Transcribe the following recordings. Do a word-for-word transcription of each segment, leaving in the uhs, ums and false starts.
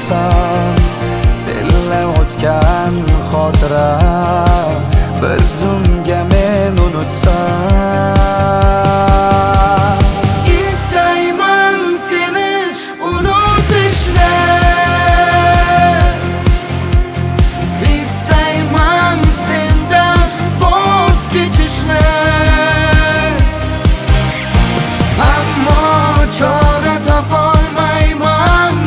bo'lsam, senla o'tgan xotira bir zumga men unutsam. İstayman seni unutishni, istayman sendan voz kechishni, ammo chora topolmayman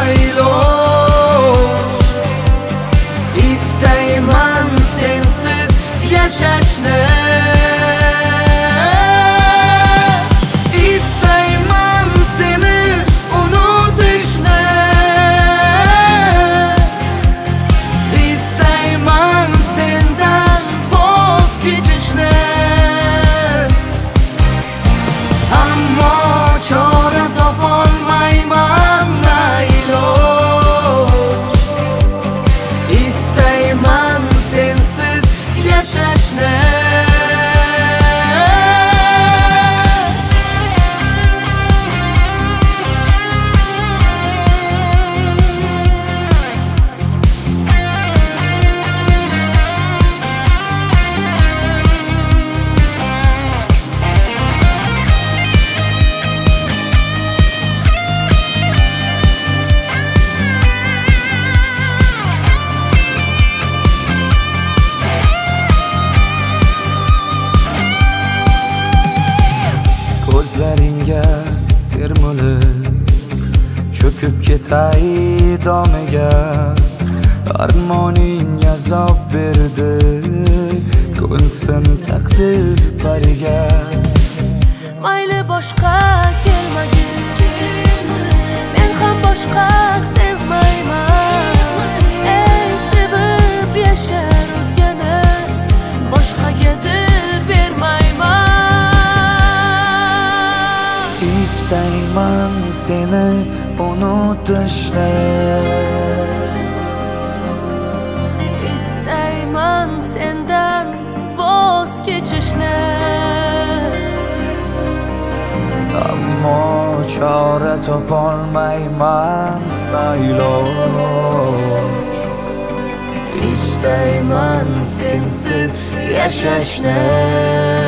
nailoj. İstayman sensiz yashashni, istayman seni unutishni, istayman sendan voz kechishni, ammo chora topolmayman nailoj. İstayman sensiz yashashni. Ko'zlaringga termulib cho'kib ketay domiga, armoning azob berdi ko'nsin taqdir pariga. Mayli boshqa kelmagin, men ham boshqa sevmayman. Ey sevib yashar o'zgani, boshqaga dil bermayman. İstayman seni unutishni, İstayman sendan voz kechishni, ammo chora topolmayman nailoj. İstayman sensiz yashashni.